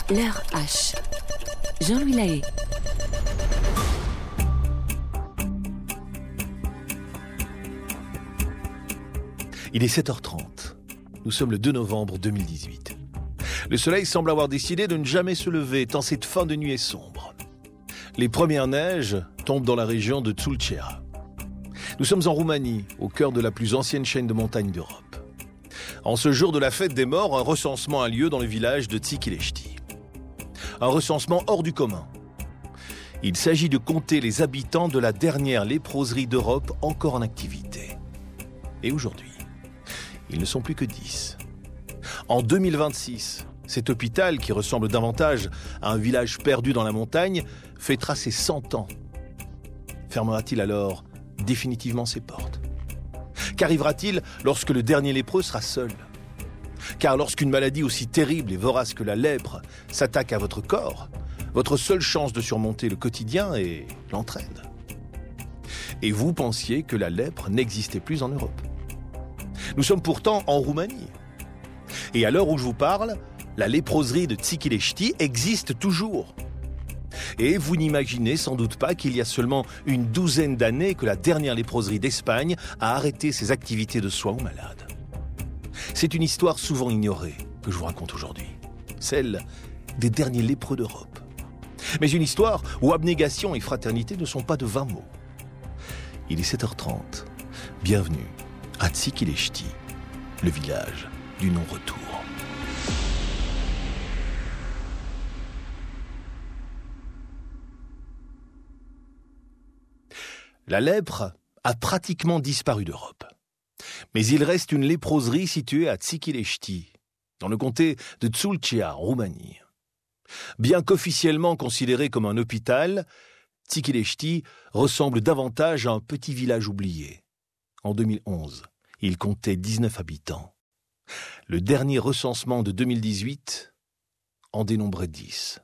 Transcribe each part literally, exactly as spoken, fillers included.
L'heure H. Jean-Louis Lahaye. Il est sept heures trente. Nous sommes le deux novembre deux mille dix-huit. Le soleil semble avoir décidé de ne jamais se lever, tant cette fin de nuit est sombre. Les premières neiges tombent dans la région de Tulcea. Nous sommes en Roumanie, au cœur de la plus ancienne chaîne de montagnes d'Europe. En ce jour de la fête des morts, un recensement a lieu dans le village de Tsikilești. Un recensement hors du commun. Il s'agit de compter les habitants de la dernière léproserie d'Europe encore en activité. Et aujourd'hui, ils ne sont plus que dix. En deux mille vingt-six, cet hôpital, qui ressemble davantage à un village perdu dans la montagne, fêtera ses cent ans. Fermera-t-il alors définitivement ses portes ? Qu'arrivera-t-il lorsque le dernier lépreux sera seul ? Car lorsqu'une maladie aussi terrible et vorace que la lèpre s'attaque à votre corps, votre seule chance de surmonter le quotidien est l'entraide. Et vous pensiez que la lèpre n'existait plus en Europe. Nous sommes pourtant en Roumanie. Et à l'heure où je vous parle, la léproserie de Tsikilești existe toujours. Et vous n'imaginez sans doute pas qu'il y a seulement une douzaine d'années que la dernière léproserie d'Espagne a arrêté ses activités de soins aux malades. C'est une histoire souvent ignorée que je vous raconte aujourd'hui. Celle des derniers lépreux d'Europe. Mais une histoire où abnégation et fraternité ne sont pas de vains mots. Il est sept heures trente. Bienvenue à Tsikilești, le village du non-retour. La lèpre a pratiquement disparu d'Europe. Mais il reste une léproserie située à Tsikilești, dans le comté de Tulcea, en Roumanie. Bien qu'officiellement considéré comme un hôpital, Tsikilești ressemble davantage à un petit village oublié. En deux mille onze, il comptait dix-neuf habitants. Le dernier recensement de deux mille dix-huit en dénombrait dix.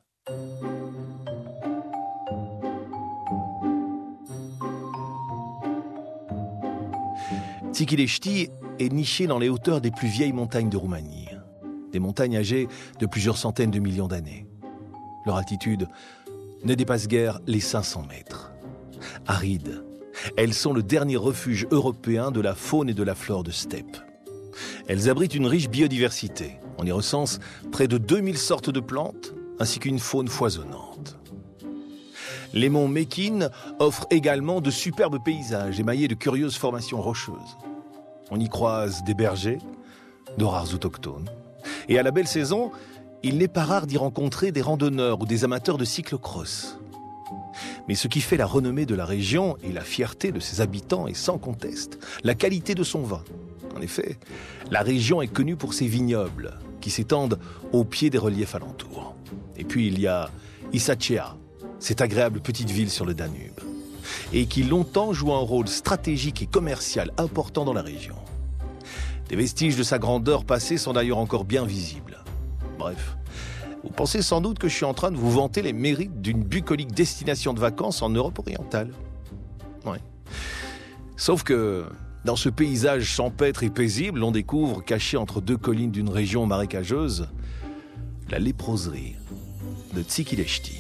Tsikilești est niché dans les hauteurs des plus vieilles montagnes de Roumanie. Des montagnes âgées de plusieurs centaines de millions d'années. Leur altitude ne dépasse guère les cinq cents mètres. Arides, elles sont le dernier refuge européen de la faune et de la flore de steppe. Elles abritent une riche biodiversité. On y recense près de deux mille sortes de plantes, ainsi qu'une faune foisonnante. Les monts Mekin offrent également de superbes paysages émaillés de curieuses formations rocheuses. On y croise des bergers, de rares autochtones. Et à la belle saison, il n'est pas rare d'y rencontrer des randonneurs ou des amateurs de cyclocross. Mais ce qui fait la renommée de la région et la fierté de ses habitants est sans conteste la qualité de son vin. En effet, la région est connue pour ses vignobles, qui s'étendent au pied des reliefs alentours. Et puis il y a Isaccea, cette agréable petite ville sur le Danube, et qui longtemps joue un rôle stratégique et commercial important dans la région. Des vestiges de sa grandeur passée sont d'ailleurs encore bien visibles. Bref, vous pensez sans doute que je suis en train de vous vanter les mérites d'une bucolique destination de vacances en Europe orientale. Ouais. Sauf que, dans ce paysage champêtre et paisible, on découvre, caché entre deux collines d'une région marécageuse, la léproserie de Tsikilești.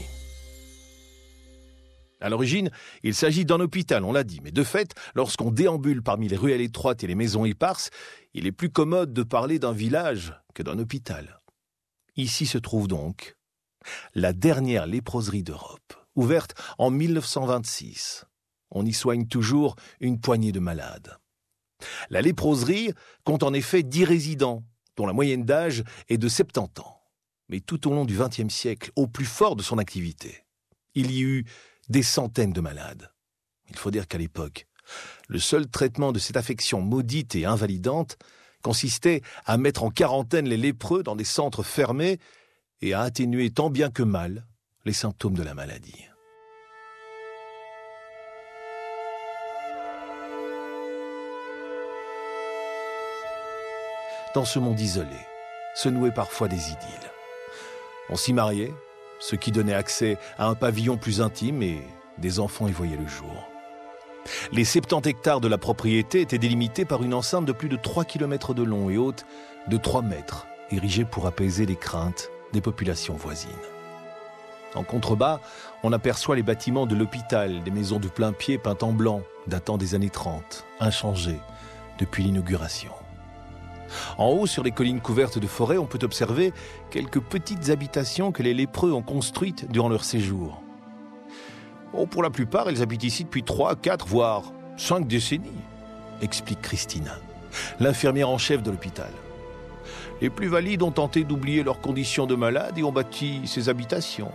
À l'origine, il s'agit d'un hôpital, on l'a dit, mais de fait, lorsqu'on déambule parmi les ruelles étroites et les maisons éparses, il est plus commode de parler d'un village que d'un hôpital. Ici se trouve donc la dernière léproserie d'Europe, ouverte en mille neuf cent vingt-six. On y soigne toujours une poignée de malades. La léproserie compte en effet dix résidents, dont la moyenne d'âge est de soixante-dix ans. Mais tout au long du vingtième siècle, au plus fort de son activité, il y eut des centaines de malades. Il faut dire qu'à l'époque, le seul traitement de cette affection maudite et invalidante consistait à mettre en quarantaine les lépreux dans des centres fermés et à atténuer tant bien que mal les symptômes de la maladie. Dans ce monde isolé, se nouaient parfois des idylles. On s'y mariait, ce qui donnait accès à un pavillon plus intime et des enfants y voyaient le jour. Les soixante-dix hectares de la propriété étaient délimités par une enceinte de plus de trois kilomètres de long et haute de trois mètres, érigée pour apaiser les craintes des populations voisines. En contrebas, on aperçoit les bâtiments de l'hôpital, des maisons de plain-pied peintes en blanc, datant des années trente, inchangées depuis l'inauguration. En haut, sur les collines couvertes de forêts, on peut observer quelques petites habitations que les lépreux ont construites durant leur séjour. Oh, pour la plupart, ils habitent ici depuis trois, quatre, voire cinq décennies, explique Christina, l'infirmière en chef de l'hôpital. Les plus valides ont tenté d'oublier leurs conditions de malades et ont bâti ces habitations.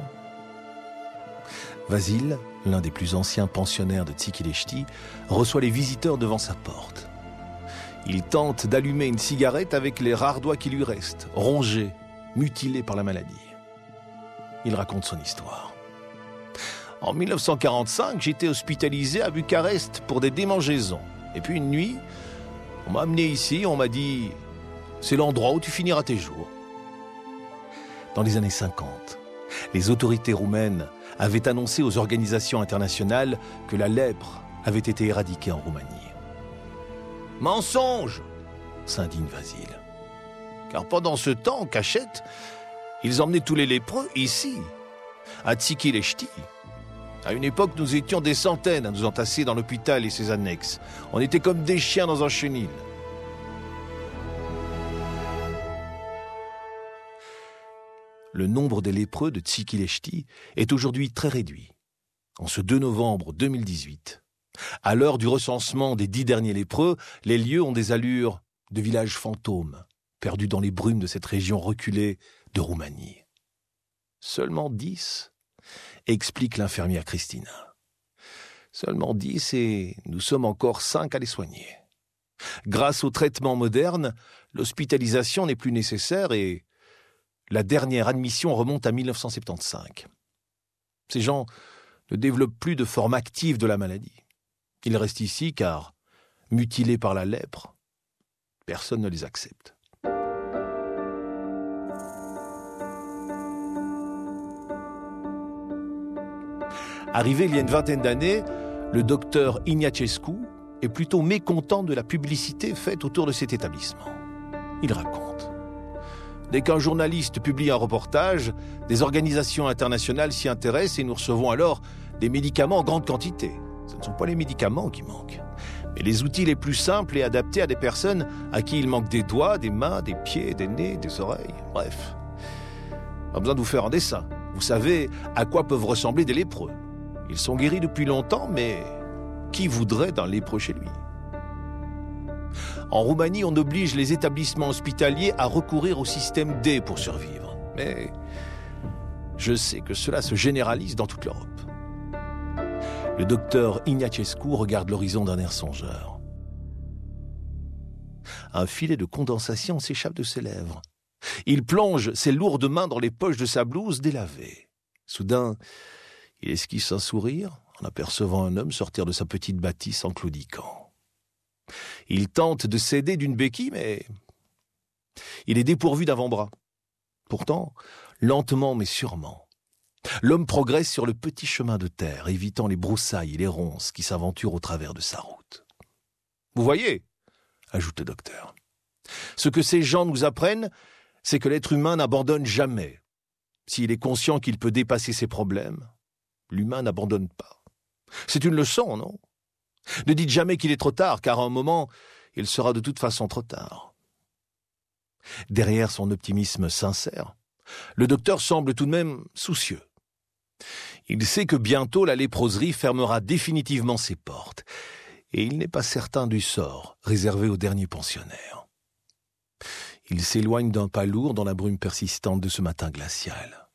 Vasile, l'un des plus anciens pensionnaires de Tsikileshti, reçoit les visiteurs devant sa porte. Il tente d'allumer une cigarette avec les rares doigts qui lui restent, rongés, mutilés par la maladie. Il raconte son histoire. En mille neuf cent quarante-cinq, j'étais hospitalisé à Bucarest pour des démangeaisons. Et puis une nuit, on m'a amené ici, on m'a dit « c'est l'endroit où tu finiras tes jours ». Dans les années cinquante, les autorités roumaines avaient annoncé aux organisations internationales que la lèpre avait été éradiquée en Roumanie. « Mensonge !» s'indigne Vasile. Car pendant ce temps, en cachette, ils emmenaient tous les lépreux ici, à Tsikileshti. À une époque, nous étions des centaines à nous entasser dans l'hôpital et ses annexes. On était comme des chiens dans un chenil. Le nombre des lépreux de Tsikileshti est aujourd'hui très réduit. En ce deux novembre deux mille dix-huit, à l'heure du recensement des dix derniers lépreux, les lieux ont des allures de villages fantômes, perdus dans les brumes de cette région reculée de Roumanie. Seulement dix, explique l'infirmière Christina. Seulement dix et nous sommes encore cinq à les soigner. Grâce aux traitements modernes, l'hospitalisation n'est plus nécessaire et la dernière admission remonte à mille neuf cent soixante-quinze. Ces gens ne développent plus de forme active de la maladie. Ils restent ici car, mutilés par la lèpre, personne ne les accepte. Arrivé il y a une vingtaine d'années, le docteur Ignacescu est plutôt mécontent de la publicité faite autour de cet établissement. Il raconte. Dès qu'un journaliste publie un reportage, des organisations internationales s'y intéressent et nous recevons alors des médicaments en grande quantité. Ce ne sont pas les médicaments qui manquent, mais les outils les plus simples et adaptés à des personnes à qui il manque des doigts, des mains, des pieds, des nez, des oreilles, bref. Pas besoin de vous faire un dessin. Vous savez à quoi peuvent ressembler des lépreux. Ils sont guéris depuis longtemps, mais qui voudrait d'un lépreux chez lui ? En Roumanie, on oblige les établissements hospitaliers à recourir au système D pour survivre. Mais je sais que cela se généralise dans toute l'Europe. Le docteur Ignacescu regarde l'horizon d'un air songeur. Un filet de condensation s'échappe de ses lèvres. Il plonge ses lourdes mains dans les poches de sa blouse délavée. Soudain, il esquisse un sourire en apercevant un homme sortir de sa petite bâtisse en claudiquant. Il tente de s'aider d'une béquille, mais il est dépourvu d'avant-bras. Pourtant, lentement mais sûrement, l'homme progresse sur le petit chemin de terre, évitant les broussailles et les ronces qui s'aventurent au travers de sa route. « Vous voyez » ajoute le docteur. « Ce que ces gens nous apprennent, c'est que l'être humain n'abandonne jamais. S'il est conscient qu'il peut dépasser ses problèmes, l'humain n'abandonne pas. C'est une leçon, non ? Ne dites jamais qu'il est trop tard, car à un moment, il sera de toute façon trop tard. » Derrière son optimisme sincère, le docteur semble tout de même soucieux. Il sait que bientôt la léproserie fermera définitivement ses portes, et il n'est pas certain du sort réservé aux derniers pensionnaires. Il s'éloigne d'un pas lourd dans la brume persistante de ce matin glacial.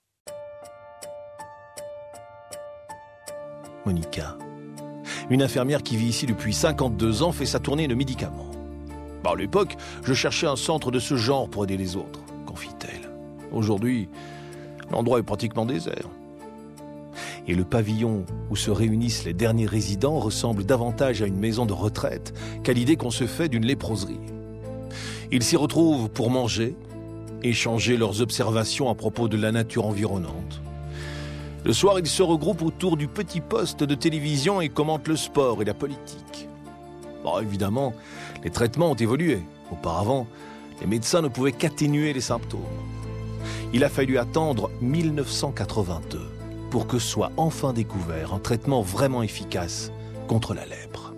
Monica, une infirmière qui vit ici depuis cinquante-deux ans, fait sa tournée de médicaments. À l'époque, je cherchais un centre de ce genre pour aider les autres, confie-t-elle. Aujourd'hui, l'endroit est pratiquement désert. Et le pavillon où se réunissent les derniers résidents ressemble davantage à une maison de retraite qu'à l'idée qu'on se fait d'une léproserie. Ils s'y retrouvent pour manger, échanger leurs observations à propos de la nature environnante. Le soir, ils se regroupent autour du petit poste de télévision et commentent le sport et la politique. Bon, évidemment, les traitements ont évolué. Auparavant, les médecins ne pouvaient qu'atténuer les symptômes. Il a fallu attendre mille neuf cent quatre-vingt-deux pour que soit enfin découvert un traitement vraiment efficace contre la lèpre.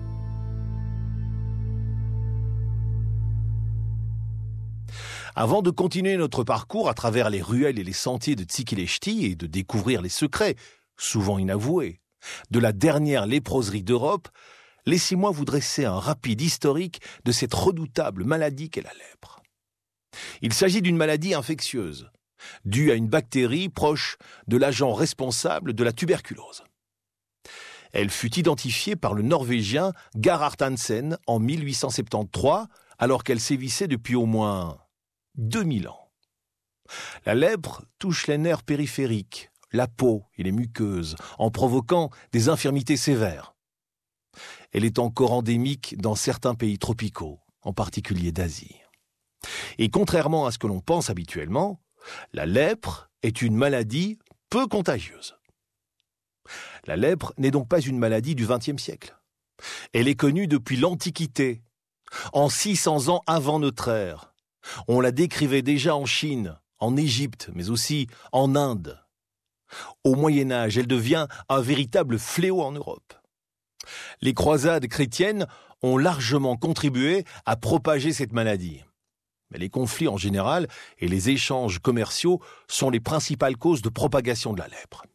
Avant de continuer notre parcours à travers les ruelles et les sentiers de Tsikileshti et de découvrir les secrets, souvent inavoués, de la dernière léproserie d'Europe, laissez-moi vous dresser un rapide historique de cette redoutable maladie qu'est la lèpre. Il s'agit d'une maladie infectieuse, due à une bactérie proche de l'agent responsable de la tuberculose. Elle fut identifiée par le Norvégien Gerhard Hansen en mille huit cent soixante-treize, alors qu'elle sévissait depuis au moins deux mille ans. La lèpre touche les nerfs périphériques, la peau et les muqueuses, en provoquant des infirmités sévères. Elle est encore endémique dans certains pays tropicaux, en particulier d'Asie. Et contrairement à ce que l'on pense habituellement, la lèpre est une maladie peu contagieuse. La lèpre n'est donc pas une maladie du vingtième siècle. Elle est connue depuis l'Antiquité, en six cents ans avant notre ère. On la décrivait déjà en Chine, en Égypte, mais aussi en Inde. Au Moyen-Âge, elle devient un véritable fléau en Europe. Les croisades chrétiennes ont largement contribué à propager cette maladie. Mais les conflits en général et les échanges commerciaux sont les principales causes de propagation de la lèpre.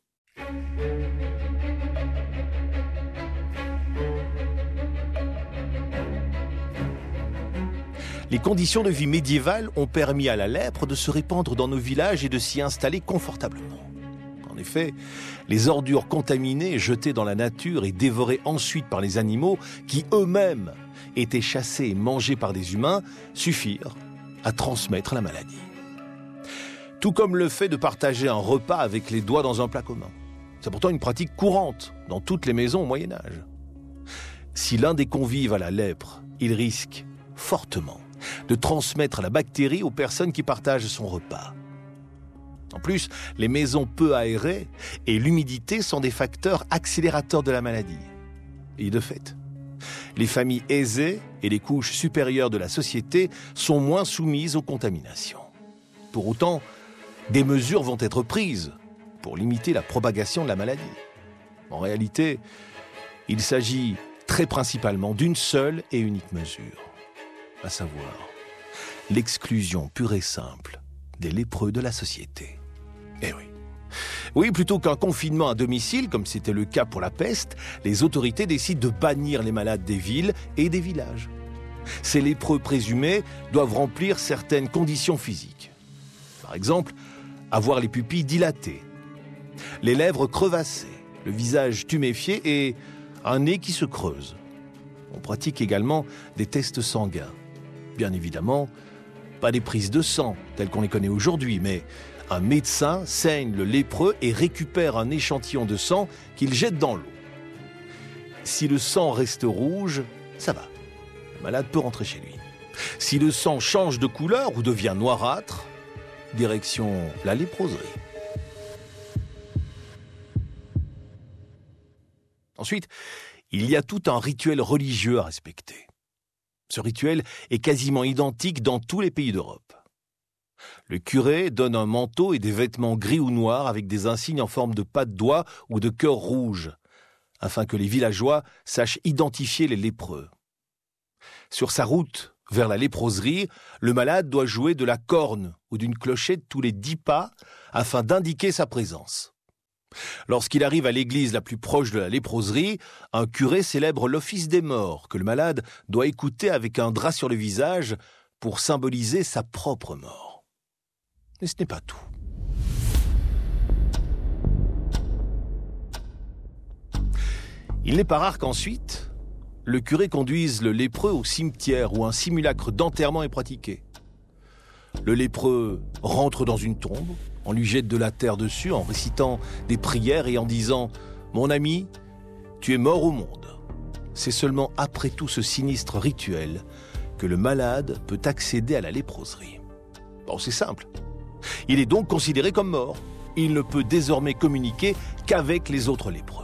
Les conditions de vie médiévales ont permis à la lèpre de se répandre dans nos villages et de s'y installer confortablement. En effet, les ordures contaminées jetées dans la nature et dévorées ensuite par les animaux qui eux-mêmes étaient chassés et mangés par des humains suffirent à transmettre la maladie. Tout comme le fait de partager un repas avec les doigts dans un plat commun. C'est pourtant une pratique courante dans toutes les maisons au Moyen-Âge. Si l'un des convives a la lèpre, il risque fortement de transmettre la bactérie aux personnes qui partagent son repas. En plus, les maisons peu aérées et l'humidité sont des facteurs accélérateurs de la maladie. Et de fait, les familles aisées et les couches supérieures de la société sont moins soumises aux contaminations. Pour autant, des mesures vont être prises pour limiter la propagation de la maladie. En réalité, il s'agit très principalement d'une seule et unique mesure, à savoir l'exclusion pure et simple des lépreux de la société. Eh oui. Oui, plutôt qu'un confinement à domicile, comme c'était le cas pour la peste, les autorités décident de bannir les malades des villes et des villages. Ces lépreux présumés doivent remplir certaines conditions physiques. Par exemple, avoir les pupilles dilatées, les lèvres crevassées, le visage tuméfié et un nez qui se creuse. On pratique également des tests sanguins. Bien évidemment, pas des prises de sang telles qu'on les connaît aujourd'hui, mais un médecin saigne le lépreux et récupère un échantillon de sang qu'il jette dans l'eau. Si le sang reste rouge, ça va. Le malade peut rentrer chez lui. Si le sang change de couleur ou devient noirâtre, direction la léproserie. Ensuite, il y a tout un rituel religieux à respecter. Ce rituel est quasiment identique dans tous les pays d'Europe. Le curé donne un manteau et des vêtements gris ou noirs avec des insignes en forme de pas de doigts ou de cœur rouge, afin que les villageois sachent identifier les lépreux. Sur sa route vers la léproserie, le malade doit jouer de la corne ou d'une clochette tous les dix pas afin d'indiquer sa présence. Lorsqu'il arrive à l'église la plus proche de la léproserie, un curé célèbre l'office des morts que le malade doit écouter avec un drap sur le visage pour symboliser sa propre mort. Mais ce n'est pas tout. Il n'est pas rare qu'ensuite, le curé conduise le lépreux au cimetière où un simulacre d'enterrement est pratiqué. Le lépreux rentre dans une tombe, on lui jette de la terre dessus en récitant des prières et en disant « Mon ami, tu es mort au monde ». C'est seulement après tout ce sinistre rituel que le malade peut accéder à la léproserie. Bon, c'est simple. Il est donc considéré comme mort. Il ne peut désormais communiquer qu'avec les autres lépreux.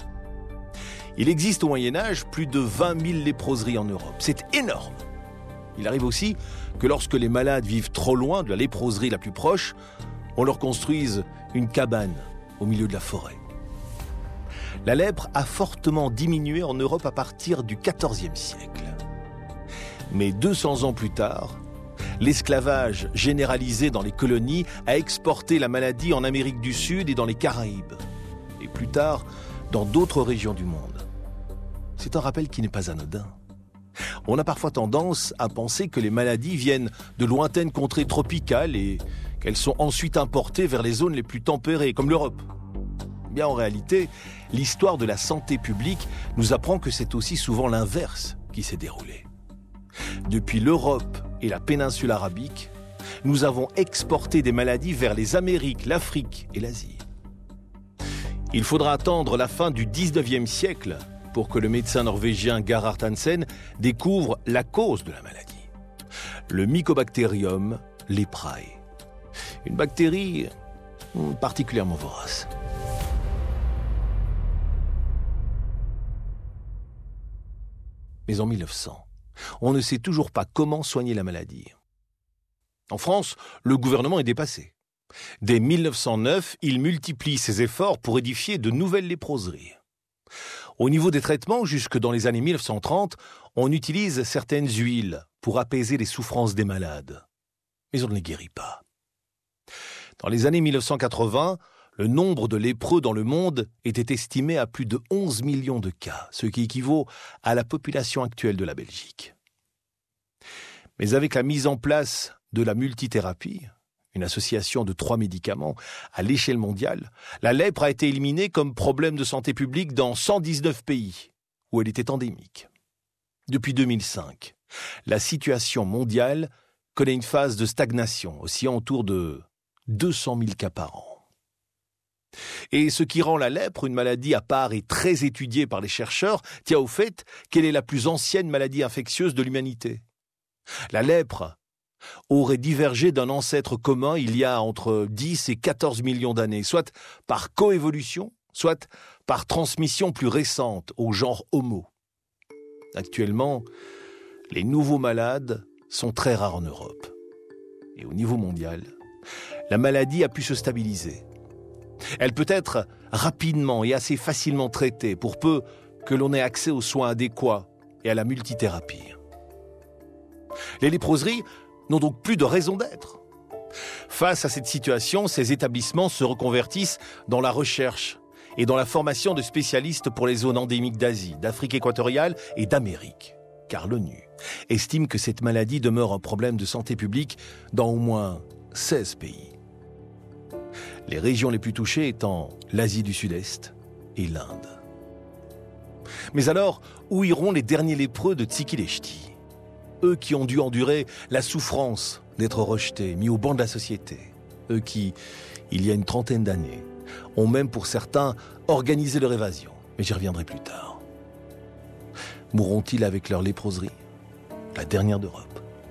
Il existe au Moyen-Âge plus de vingt mille léproseries en Europe. C'est énorme. Il arrive aussi que lorsque les malades vivent trop loin de la léproserie la plus proche, on leur construise une cabane au milieu de la forêt. La lèpre a fortement diminué en Europe à partir du quatorzième siècle. Mais deux cents ans plus tard, l'esclavage généralisé dans les colonies a exporté la maladie en Amérique du Sud et dans les Caraïbes, et plus tard dans d'autres régions du monde. C'est un rappel qui n'est pas anodin. On a parfois tendance à penser que les maladies viennent de lointaines contrées tropicales et qu'elles sont ensuite importées vers les zones les plus tempérées, comme l'Europe. Bien en réalité, l'histoire de la santé publique nous apprend que c'est aussi souvent l'inverse qui s'est déroulé. Depuis l'Europe et la péninsule arabique, nous avons exporté des maladies vers les Amériques, l'Afrique et l'Asie. Il faudra attendre la fin du dix-neuvième siècle pour que le médecin norvégien Gerhard Hansen découvre la cause de la maladie. Le Mycobacterium leprae. Une bactérie particulièrement vorace. Mais en mille neuf cents, on ne sait toujours pas comment soigner la maladie. En France, le gouvernement est dépassé. Dès mille neuf cent neuf, il multiplie ses efforts pour édifier de nouvelles léproseries. Au niveau des traitements, jusque dans les années mille neuf cent trente, on utilise certaines huiles pour apaiser les souffrances des malades. Mais on ne les guérit pas. Dans les années mille neuf cent quatre-vingts, le nombre de lépreux dans le monde était estimé à plus de onze millions de cas, ce qui équivaut à la population actuelle de la Belgique. Mais avec la mise en place de la multithérapie, une association de trois médicaments à l'échelle mondiale, la lèpre a été éliminée comme problème de santé publique dans cent dix-neuf pays où elle était endémique. Depuis deux mille cinq, la situation mondiale connaît une phase de stagnation, oscillant autour de deux cent mille cas par an. Et ce qui rend la lèpre une maladie à part et très étudiée par les chercheurs tient au fait qu'elle est la plus ancienne maladie infectieuse de l'humanité. La lèpre aurait divergé d'un ancêtre commun il y a entre dix et quatorze millions d'années, soit par coévolution, soit par transmission plus récente au genre Homo. Actuellement, les nouveaux malades sont très rares en Europe. Et au niveau mondial, la maladie a pu se stabiliser. Elle peut être rapidement et assez facilement traitée pour peu que l'on ait accès aux soins adéquats et à la multithérapie. Les léproseries n'ont donc plus de raison d'être. Face à cette situation, ces établissements se reconvertissent dans la recherche et dans la formation de spécialistes pour les zones endémiques d'Asie, d'Afrique équatoriale et d'Amérique. Car l'ONU estime que cette maladie demeure un problème de santé publique dans au moins seize pays. Les régions les plus touchées étant l'Asie du Sud-Est et l'Inde. Mais alors, où iront les derniers lépreux de Tsikileshti ? Eux qui ont dû endurer la souffrance d'être rejetés, mis au banc de la société. Eux qui, il y a une trentaine d'années, ont même pour certains organisé leur évasion. Mais j'y reviendrai plus tard. Mourront-ils avec leur léproserie ? La dernière d'Europe.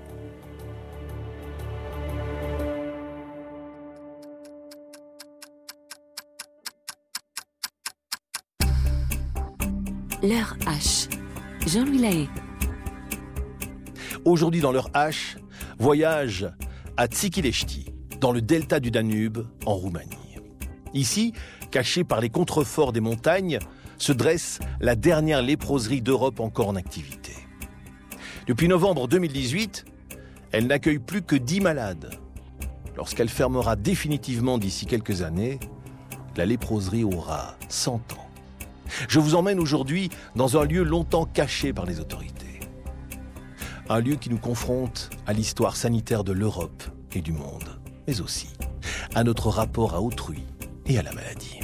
L'heure H. Jean-Louis Lahaye. Aujourd'hui dans l'heure H, voyage à Tsikileshti, dans le delta du Danube, en Roumanie. Ici, cachée par les contreforts des montagnes, se dresse la dernière léproserie d'Europe encore en activité. Depuis novembre deux mille dix-huit, elle n'accueille plus que dix malades. Lorsqu'elle fermera définitivement d'ici quelques années, la léproserie aura cent ans. Je vous emmène aujourd'hui dans un lieu longtemps caché par les autorités. Un lieu qui nous confronte à l'histoire sanitaire de l'Europe et du monde, mais aussi à notre rapport à autrui et à la maladie.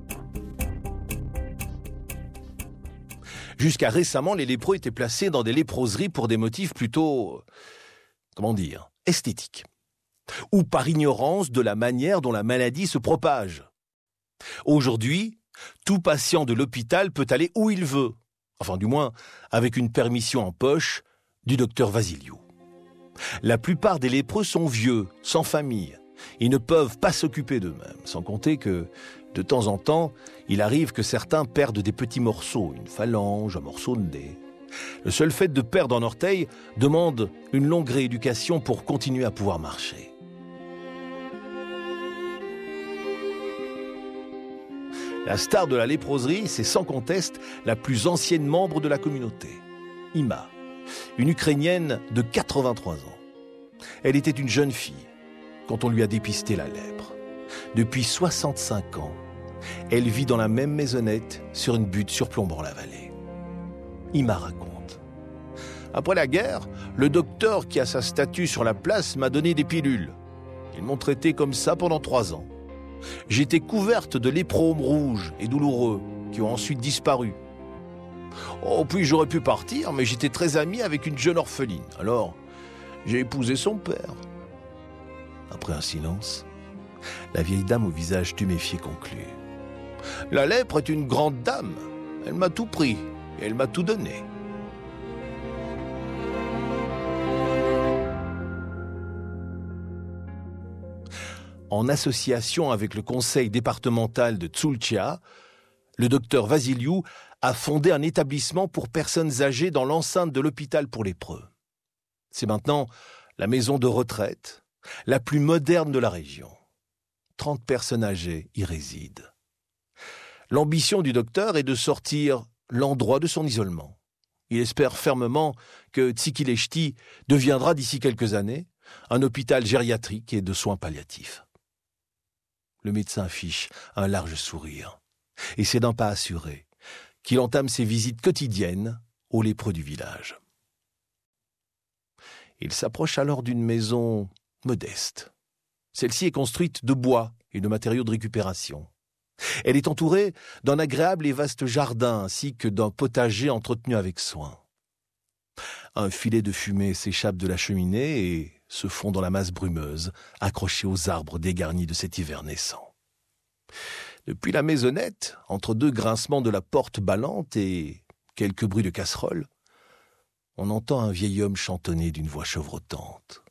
Jusqu'à récemment, les lépreux étaient placés dans des léproseries pour des motifs plutôt, comment dire, esthétiques, ou par ignorance de la manière dont la maladie se propage. Aujourd'hui, tout patient de l'hôpital peut aller où il veut, enfin du moins avec une permission en poche du docteur Vasiliou. La plupart des lépreux sont vieux, sans famille. Ils ne peuvent pas s'occuper d'eux-mêmes, sans compter que, de temps en temps, il arrive que certains perdent des petits morceaux, une phalange, un morceau de nez. Le seul fait de perdre un orteil demande une longue rééducation pour continuer à pouvoir marcher. La star de la léproserie, c'est sans conteste la plus ancienne membre de la communauté, Ima, une Ukrainienne de quatre-vingt-trois ans. Elle était une jeune fille quand on lui a dépisté la lèpre. Depuis soixante-cinq ans, elle vit dans la même maisonnette sur une butte surplombant la vallée. Ima raconte. Après la guerre, le docteur qui a sa statue sur la place m'a donné des pilules. Ils m'ont traité comme ça pendant trois ans. J'étais couverte de lépromes rouges et douloureux qui ont ensuite disparu. Oh, puis j'aurais pu partir, mais j'étais très amie avec une jeune orpheline. Alors, j'ai épousé son père. Après un silence, la vieille dame au visage tuméfié conclut. La lèpre est une grande dame. Elle m'a tout pris et elle m'a tout donné. En association avec le conseil départemental de Tsoulchia, le docteur Vasiliou a fondé un établissement pour personnes âgées dans l'enceinte de l'hôpital pour lépreux. C'est maintenant la maison de retraite la plus moderne de la région. trente personnes âgées y résident. L'ambition du docteur est de sortir l'endroit de son isolement. Il espère fermement que Tsikileshti deviendra d'ici quelques années un hôpital gériatrique et de soins palliatifs. Le médecin affiche un large sourire et c'est d'un pas assuré qu'il entame ses visites quotidiennes aux lépreux du village. Il s'approche alors d'une maison modeste. Celle-ci est construite de bois et de matériaux de récupération. Elle est entourée d'un agréable et vaste jardin ainsi que d'un potager entretenu avec soin. Un filet de fumée s'échappe de la cheminée et se fond dans la masse brumeuse, accrochée aux arbres dégarnis de cet hiver naissant. Depuis la maisonnette, entre deux grincements de la porte ballante et quelques bruits de casserole, on entend un vieil homme chantonner d'une voix chevrotante.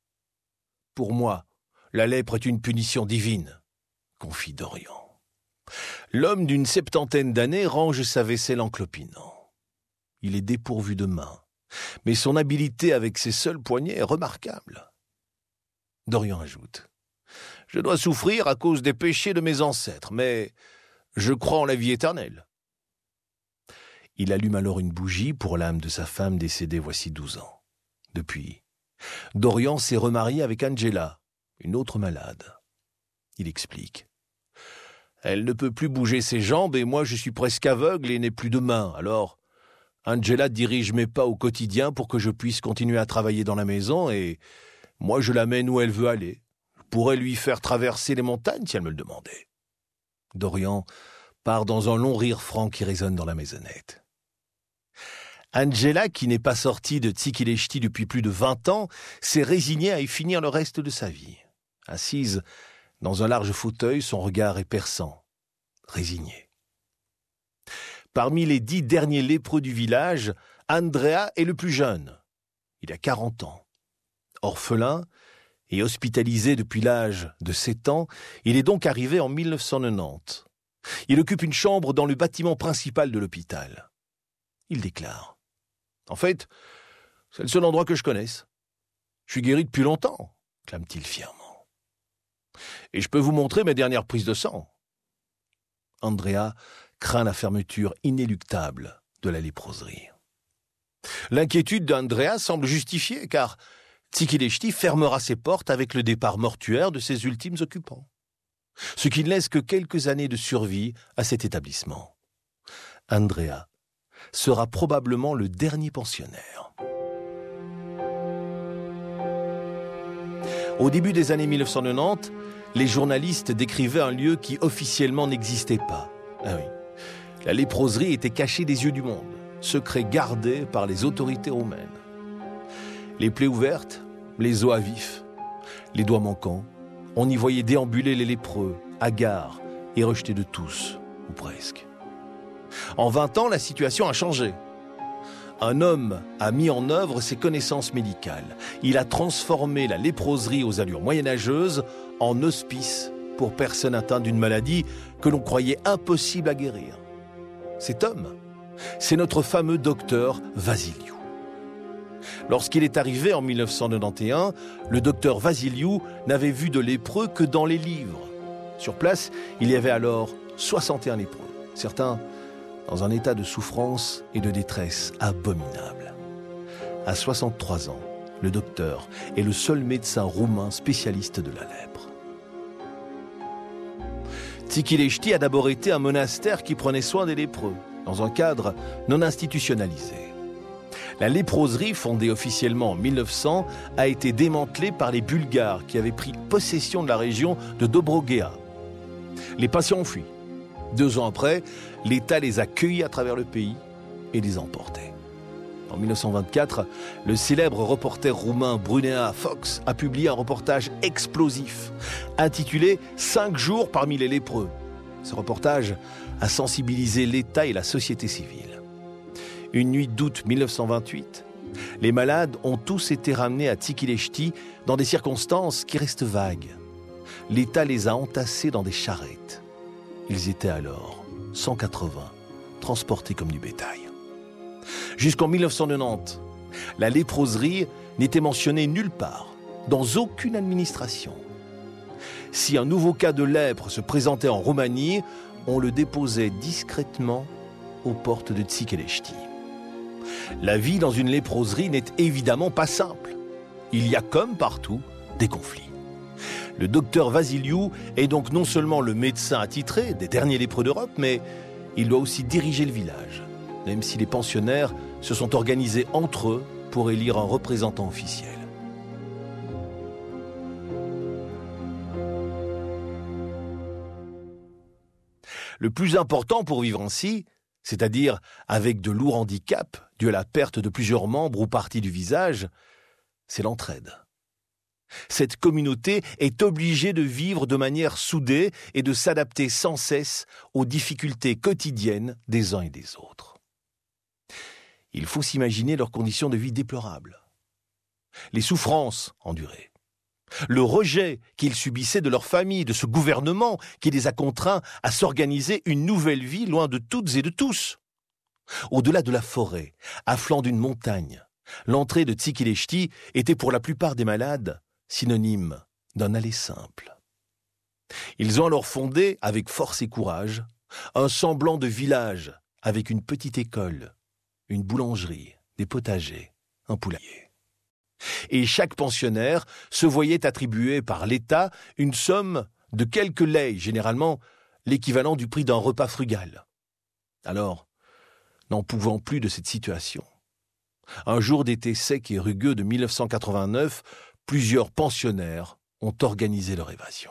« Pour moi, la lèpre est une punition divine, » confie Dorian. L'homme d'une septantaine d'années range sa vaisselle en clopinant. Il est dépourvu de mains, mais son habileté avec ses seuls poignets est remarquable. Dorian ajoute « Je dois souffrir à cause des péchés de mes ancêtres, mais je crois en la vie éternelle. » Il allume alors une bougie pour l'âme de sa femme décédée voici douze ans. Depuis, Dorian s'est remarié avec Angela, une autre malade. Il explique « Elle ne peut plus bouger ses jambes et moi je suis presque aveugle et n'ai plus de mains, alors... Angela dirige mes pas au quotidien pour que je puisse continuer à travailler dans la maison et moi je l'amène où elle veut aller. Je pourrais lui faire traverser les montagnes si elle me le demandait. » Dorian part dans un long rire franc qui résonne dans la maisonnette. Angela, qui n'est pas sortie de Tsikileshti depuis plus de vingt ans, s'est résignée à y finir le reste de sa vie. Assise dans un large fauteuil, son regard est perçant, résigné. Parmi les dix derniers lépreux du village, Andrea est le plus jeune. Il a quarante ans. Orphelin et hospitalisé depuis l'âge de sept ans, il est donc arrivé en mille neuf cent quatre-vingt-dix. Il occupe une chambre dans le bâtiment principal de l'hôpital. Il déclare « En fait, c'est le seul endroit que je connaisse. Je suis guéri depuis longtemps, » clame-t-il fièrement. « Et je peux vous montrer mes dernières prises de sang. » Andrea craint la fermeture inéluctable de la léproserie. L'inquiétude d'Andrea semble justifiée car Tsikileshti fermera ses portes avec le départ mortuaire de ses ultimes occupants, ce qui ne laisse que quelques années de survie à cet établissement. Andrea sera probablement le dernier pensionnaire. Au début des années mille neuf cent quatre-vingt-dix, les journalistes décrivaient un lieu qui officiellement n'existait pas. Ah oui. La léproserie était cachée des yeux du monde, secret gardé par les autorités romaines. Les plaies ouvertes, les os à vif, les doigts manquants, on y voyait déambuler les lépreux, hagards et rejetés de tous, ou presque. En vingt ans, la situation a changé. Un homme a mis en œuvre ses connaissances médicales. Il a transformé la léproserie aux allures moyenâgeuses en hospice pour personnes atteintes d'une maladie que l'on croyait impossible à guérir. Cet homme, C'est notre fameux docteur Vasiliou. Lorsqu'il est arrivé en mille neuf cent quatre-vingt-onze, le docteur Vasiliou n'avait vu de lépreux que dans les livres. Sur place, il y avait alors soixante et un lépreux, certains dans un état de souffrance et de détresse abominable. À soixante-trois ans, le docteur est le seul médecin roumain spécialiste de la lèpre. Țichilești a d'abord été un monastère qui prenait soin des lépreux, dans un cadre non institutionnalisé. La léproserie, fondée officiellement en mille neuf cents, a été démantelée par les Bulgares qui avaient pris possession de la région de Dobrogea. Les patients ont fui. Deux ans après, l'État les a cueillis à travers le pays et les a emportés. En mille neuf cent vingt-quatre, le célèbre reporter roumain Brunea Fox a publié un reportage explosif intitulé « Cinq jours parmi les lépreux ». Ce reportage a sensibilisé l'État et la société civile. Une nuit d'août mille neuf cent vingt-huit, les malades ont tous été ramenés à Țichilești dans des circonstances qui restent vagues. L'État les a entassés dans des charrettes. Ils étaient alors cent quatre-vingts, transportés comme du bétail. Jusqu'en mille neuf cent quatre-vingt-dix, la léproserie n'était mentionnée nulle part, dans aucune administration. Si un nouveau cas de lèpre se présentait en Roumanie, on le déposait discrètement aux portes de Țichilești. La vie dans une léproserie n'est évidemment pas simple. Il y a, comme partout, des conflits. Le docteur Vasiliou est donc non seulement le médecin attitré des derniers lépreux d'Europe, mais il doit aussi diriger le village, même si les pensionnaires se sont organisés entre eux pour élire un représentant officiel. Le plus important pour vivre ainsi, c'est-à-dire avec de lourds handicaps dus à la perte de plusieurs membres ou parties du visage, c'est l'entraide. Cette communauté est obligée de vivre de manière soudée et de s'adapter sans cesse aux difficultés quotidiennes des uns et des autres. Il faut s'imaginer leurs conditions de vie déplorables, les souffrances endurées, le rejet qu'ils subissaient de leur famille, de ce gouvernement qui les a contraints à s'organiser une nouvelle vie loin de toutes et de tous. Au-delà de la forêt, à flanc d'une montagne, l'entrée de Țichilești était pour la plupart des malades synonyme d'un aller simple. Ils ont alors fondé, avec force et courage, un semblant de village avec une petite école, une boulangerie, des potagers, un poulailler. Et chaque pensionnaire se voyait attribuer par l'État une somme de quelques lei, généralement l'équivalent du prix d'un repas frugal. Alors, n'en pouvant plus de cette situation, un jour d'été sec et rugueux de mille neuf cent quatre-vingt-neuf, plusieurs pensionnaires ont organisé leur évasion.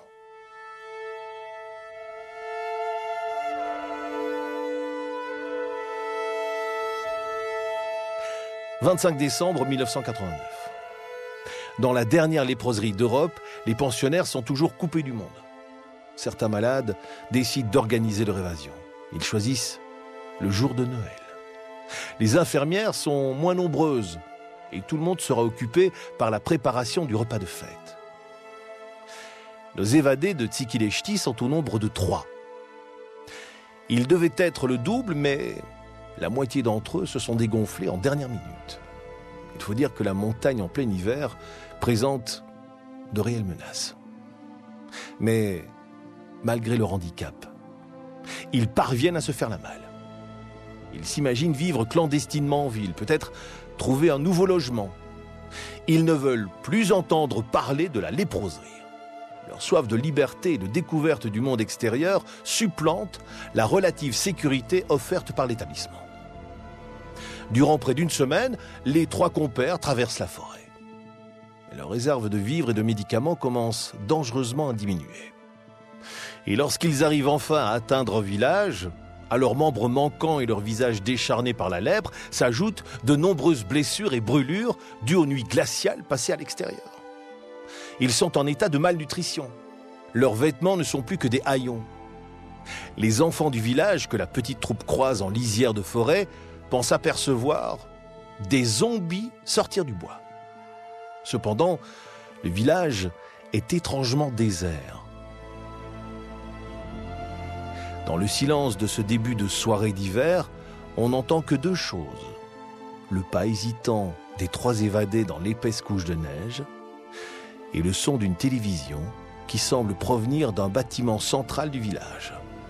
vingt-cinq décembre mille neuf cent quatre-vingt-neuf. Dans la dernière léproserie d'Europe, les pensionnaires sont toujours coupés du monde. Certains malades décident d'organiser leur évasion. Ils choisissent le jour de Noël. Les infirmières sont moins nombreuses et tout le monde sera occupé par la préparation du repas de fête. Les évadés de Țichilești sont au nombre de trois. Ils devaient être le double, mais la moitié d'entre eux se sont dégonflés en dernière minute. Il faut dire que la montagne en plein hiver présente de réelles menaces. Mais malgré leur handicap, ils parviennent à se faire la malle. Ils s'imaginent vivre clandestinement en ville, peut-être trouver un nouveau logement. Ils ne veulent plus entendre parler de la léproserie. Leur soif de liberté et de découverte du monde extérieur supplante la relative sécurité offerte par l'établissement. Durant près d'une semaine, les trois compères traversent la forêt. Mais leur réserve de vivres et de médicaments commence dangereusement à diminuer. Et lorsqu'ils arrivent enfin à atteindre un village, à leurs membres manquants et leurs visages décharnés par la lèpre s'ajoutent de nombreuses blessures et brûlures dues aux nuits glaciales passées à l'extérieur. Ils sont en état de malnutrition. Leurs vêtements ne sont plus que des haillons. Les enfants du village que la petite troupe croise en lisière de forêt pensent apercevoir des zombies sortir du bois. Cependant, le village est étrangement désert. Dans le silence de ce début de soirée d'hiver, on n'entend que deux choses. Le pas hésitant des trois évadés dans l'épaisse couche de neige et le son d'une télévision qui semble provenir d'un bâtiment central du village.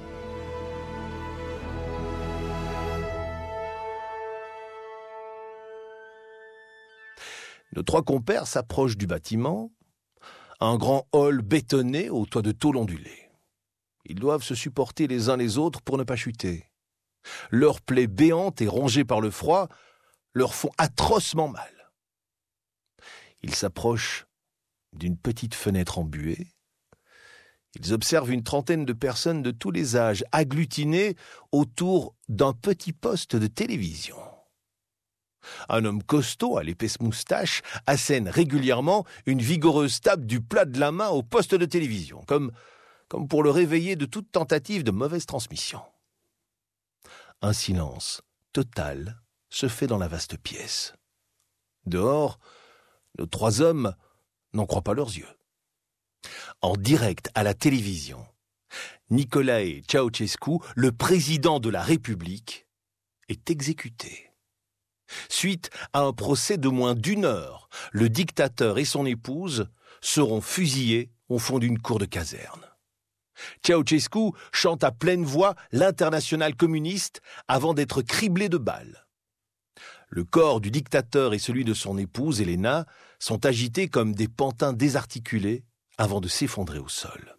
Nos trois compères s'approchent du bâtiment, un grand hall bétonné au toit de tôle ondulée. Ils doivent se supporter les uns les autres pour ne pas chuter. Leurs plaies béantes et rongées par le froid leur font atrocement mal. Ils s'approchent d'une petite fenêtre embuée. Ils observent une trentaine de personnes de tous les âges agglutinées autour d'un petit poste de télévision. Un homme costaud à l'épaisse moustache assène régulièrement une vigoureuse tape du plat de la main au poste de télévision, comme, comme pour le réveiller de toute tentative de mauvaise transmission. Un silence total se fait dans la vaste pièce. Dehors, nos trois hommes n'en croient pas leurs yeux. En direct à la télévision, Nicolae Ceausescu, le président de la République, est exécuté. Suite à un procès de moins d'une heure, le dictateur et son épouse seront fusillés au fond d'une cour de caserne. Ceausescu chante à pleine voix l'internationale communiste avant d'être criblé de balles. Le corps du dictateur et celui de son épouse, Elena, sont agités comme des pantins désarticulés avant de s'effondrer au sol.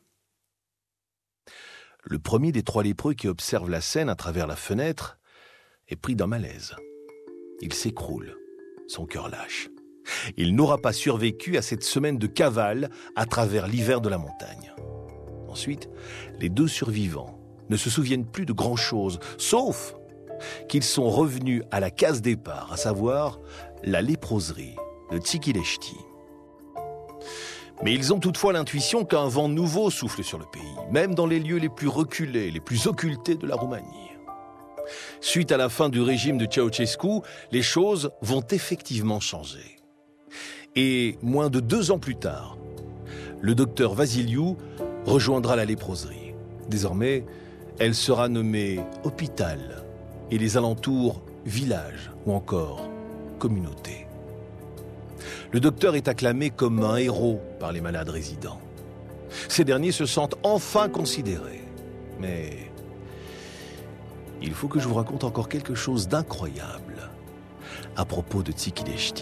Le premier des trois lépreux qui observe la scène à travers la fenêtre est pris d'un malaise. Il s'écroule, son cœur lâche. Il n'aura pas survécu à cette semaine de cavale à travers l'hiver de la montagne. Ensuite, les deux survivants ne se souviennent plus de grand-chose, sauf qu'ils sont revenus à la case départ, à savoir la léproserie de Tsikileshti. Mais ils ont toutefois l'intuition qu'un vent nouveau souffle sur le pays, même dans les lieux les plus reculés, les plus occultés de la Roumanie. Suite à la fin du régime de Ceausescu, les choses vont effectivement changer. Et moins de deux ans plus tard, le docteur Vasiliou rejoindra la léproserie. Désormais, elle sera nommée hôpital et les alentours village ou encore communauté. Le docteur est acclamé comme un héros par les malades résidents. Ces derniers se sentent enfin considérés. Mais il faut que je vous raconte encore quelque chose d'incroyable à propos de Tsikileshti.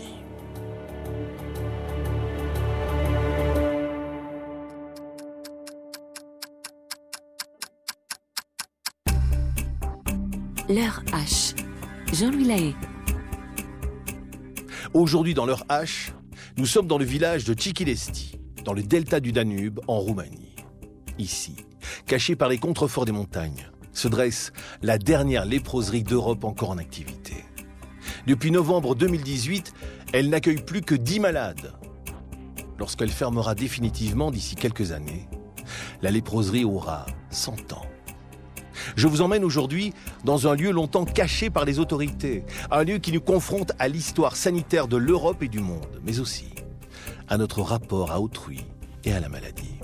L'heure H. Jean-Louis Lahaye. Aujourd'hui, dans l'heure H, nous sommes dans le village de Tsikileshti, dans le delta du Danube, en Roumanie. Ici, caché par les contreforts des montagnes, se dresse la dernière léproserie d'Europe encore en activité. Depuis novembre deux mille dix-huit, elle n'accueille plus que dix malades. Lorsqu'elle fermera définitivement d'ici quelques années, la léproserie aura cent ans. Je vous emmène aujourd'hui dans un lieu longtemps caché par les autorités, un lieu qui nous confronte à l'histoire sanitaire de l'Europe et du monde, mais aussi à notre rapport à autrui et à la maladie.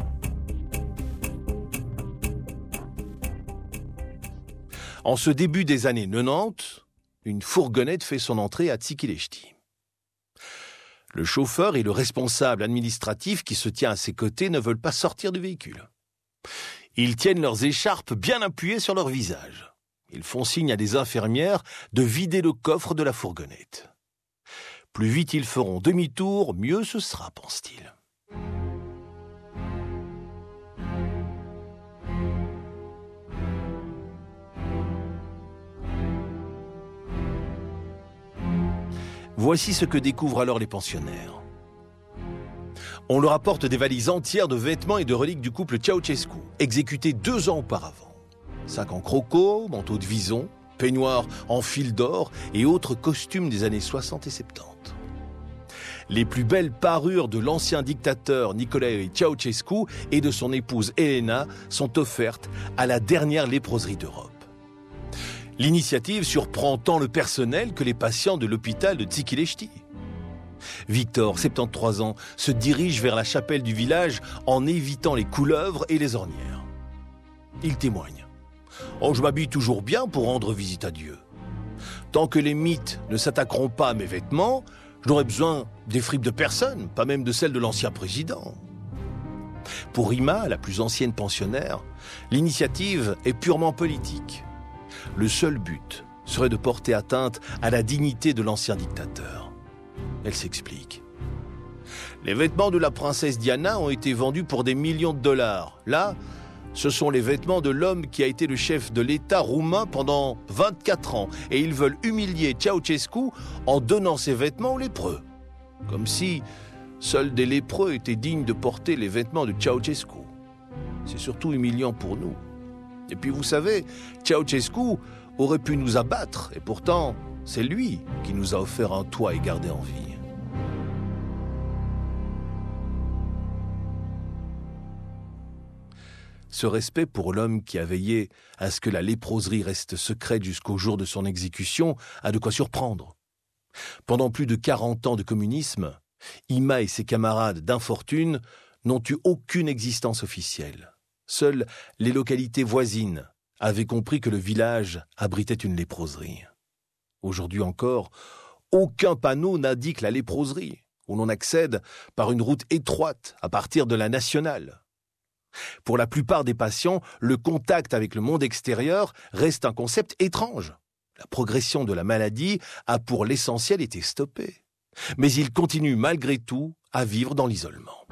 En ce début des années quatre-vingt-dix, une fourgonnette fait son entrée à Tsikileshti. Le chauffeur et le responsable administratif qui se tient à ses côtés ne veulent pas sortir du véhicule. Ils tiennent leurs écharpes bien appuyées sur leur visage. Ils font signe à des infirmières de vider le coffre de la fourgonnette. Plus vite ils feront demi-tour, mieux ce sera, pense-t-il. Voici ce que découvrent alors les pensionnaires. On leur apporte des valises entières de vêtements et de reliques du couple Ceausescu, exécuté deux ans auparavant. Sacs en croco, manteaux de vison, peignoirs en fil d'or et autres costumes des années soixante et soixante-dix. Les plus belles parures de l'ancien dictateur Nicolae Ceausescu et de son épouse Elena sont offertes à la dernière léproserie d'Europe. L'initiative surprend tant le personnel que les patients de l'hôpital de Tsikileshti. Victor, soixante-treize ans, se dirige vers la chapelle du village en évitant les couleuvres et les ornières. Il témoigne. « Oh, je m'habille toujours bien pour rendre visite à Dieu. Tant que les mythes ne s'attaqueront pas à mes vêtements, je n'aurai besoin des fripes de personne, pas même de celles de l'ancien président. Pour Ima, la plus ancienne pensionnaire, l'initiative est purement politique. Le seul but serait de porter atteinte à la dignité de l'ancien dictateur. Elle s'explique. Les vêtements de la princesse Diana ont été vendus pour des millions de dollars. Là, ce sont les vêtements de l'homme qui a été le chef de l'État roumain pendant vingt-quatre ans. Et ils veulent humilier Ceausescu en donnant ses vêtements aux lépreux. Comme si seuls des lépreux étaient dignes de porter les vêtements de Ceausescu. C'est surtout humiliant pour nous. Et puis vous savez, Ceausescu aurait pu nous abattre. Et pourtant, c'est lui qui nous a offert un toit et gardé en vie. Ce respect pour l'homme qui a veillé à ce que la léproserie reste secrète jusqu'au jour de son exécution a de quoi surprendre. Pendant plus de quarante ans de communisme, Ima et ses camarades d'infortune n'ont eu aucune existence officielle. Seules les localités voisines avaient compris que le village abritait une léproserie. Aujourd'hui encore, aucun panneau n'indique la léproserie, où l'on accède par une route étroite à partir de la nationale. Pour la plupart des patients, le contact avec le monde extérieur reste un concept étrange. La progression de la maladie a pour l'essentiel été stoppée. Mais ils continuent malgré tout à vivre dans l'isolement.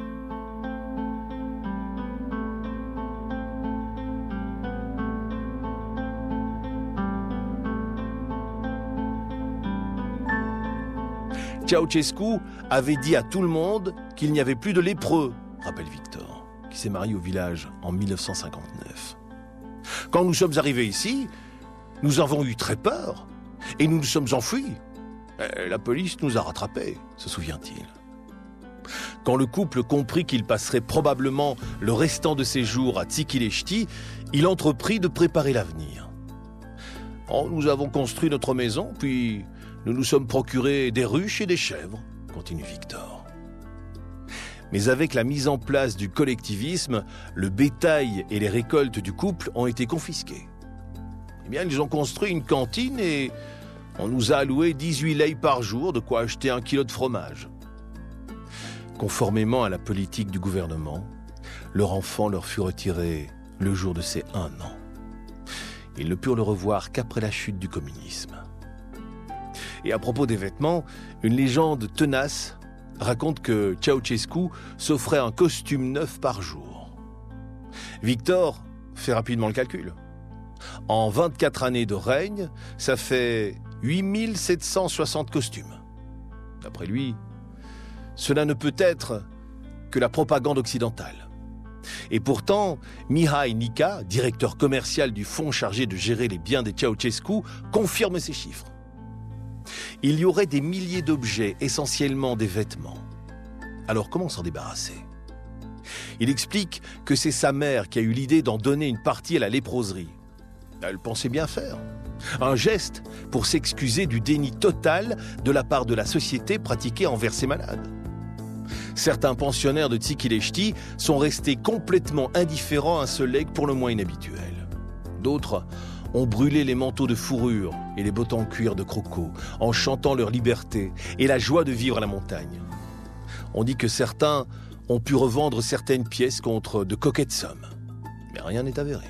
Ceausescu avait dit à tout le monde qu'il n'y avait plus de lépreux, rappelle Victor, qui s'est marié au village en mille neuf cent cinquante-neuf. Quand nous sommes arrivés ici, nous avons eu très peur et nous nous sommes enfuis. La police nous a rattrapés, se souvient-il. Quand le couple comprit qu'il passerait probablement le restant de ses jours à Tsikileshti, il entreprit de préparer l'avenir. Oh, nous avons construit notre maison, puis nous nous sommes procurés des ruches et des chèvres, continue Victor. Mais avec la mise en place du collectivisme, le bétail et les récoltes du couple ont été confisqués. Eh bien, ils ont construit une cantine et on nous a alloué dix-huit leis par jour, de quoi acheter un kilo de fromage. Conformément à la politique du gouvernement, leur enfant leur fut retiré le jour de ses un an. Ils ne purent le revoir qu'après la chute du communisme. Et à propos des vêtements, une légende tenace raconte que Ceausescu s'offrait un costume neuf par jour. Victor fait rapidement le calcul. En vingt-quatre années de règne, ça fait huit mille sept cent soixante costumes. D'après lui, cela ne peut être que la propagande occidentale. Et pourtant, Mihai Nica, directeur commercial du fonds chargé de gérer les biens des Ceausescu, confirme ces chiffres. Il y aurait des milliers d'objets, essentiellement des vêtements. Alors comment s'en débarrasser ? Il explique que c'est sa mère qui a eu l'idée d'en donner une partie à la léproserie. Elle pensait bien faire. Un geste pour s'excuser du déni total de la part de la société pratiqué envers ces malades. Certains pensionnaires de Tsikileshti sont restés complètement indifférents à ce legs pour le moins inhabituel. D'autres ont brûlé les manteaux de fourrure et les bottes en cuir de croco en chantant leur liberté et la joie de vivre à la montagne. On dit que certains ont pu revendre certaines pièces contre de coquettes sommes. Mais rien n'est avéré.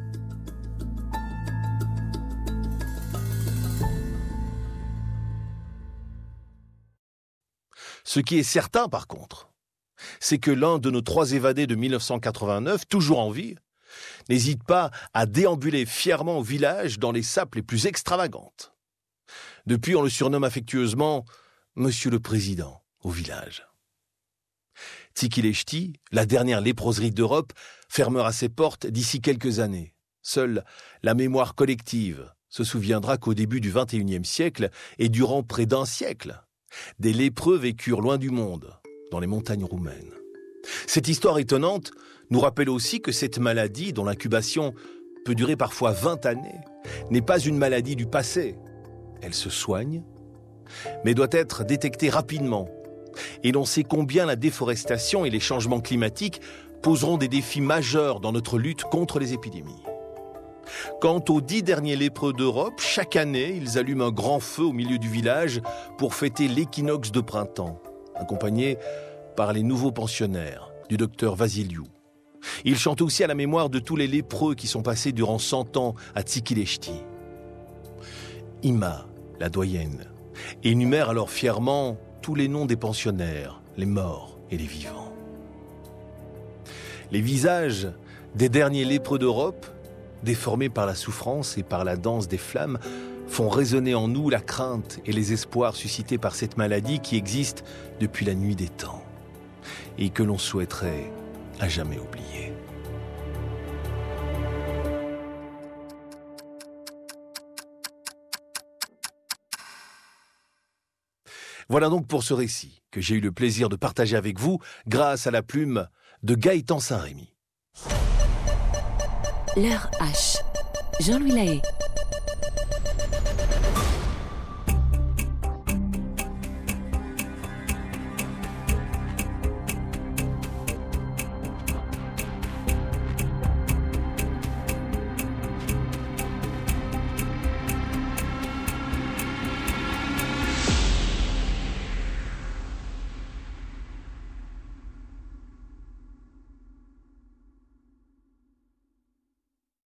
Ce qui est certain, par contre, c'est que l'un de nos trois évadés de mille neuf cent quatre-vingt-neuf, toujours en vie, n'hésite pas à déambuler fièrement au village dans les sapes les plus extravagantes. Depuis, on le surnomme affectueusement « Monsieur le Président » au village. Tsikileshti, la dernière léproserie d'Europe, fermera ses portes d'ici quelques années. Seule la mémoire collective se souviendra qu'au début du vingt et unième siècle et durant près d'un siècle, des lépreux vécurent loin du monde, dans les montagnes roumaines. Cette histoire étonnante nous rappelle aussi que cette maladie, dont l'incubation peut durer parfois vingt années, n'est pas une maladie du passé. Elle se soigne, mais doit être détectée rapidement. Et l'on sait combien la déforestation et les changements climatiques poseront des défis majeurs dans notre lutte contre les épidémies. Quant aux dix derniers lépreux d'Europe, chaque année, ils allument un grand feu au milieu du village pour fêter l'équinoxe de printemps, accompagnés par les nouveaux pensionnaires du docteur Vasiliou. Ils chantent aussi à la mémoire de tous les lépreux qui sont passés durant cent ans à Tsikileshti. Ima, la doyenne, énumère alors fièrement tous les noms des pensionnaires, les morts et les vivants. Les visages des derniers lépreux d'Europe, déformés par la souffrance et par la danse des flammes, font résonner en nous la crainte et les espoirs suscités par cette maladie qui existe depuis la nuit des temps et que l'on souhaiterait à jamais oublier. Voilà donc pour ce récit que j'ai eu le plaisir de partager avec vous grâce à la plume de Gaëtan Saint-Rémy. L'heure H. Jean-Louis Lahaye.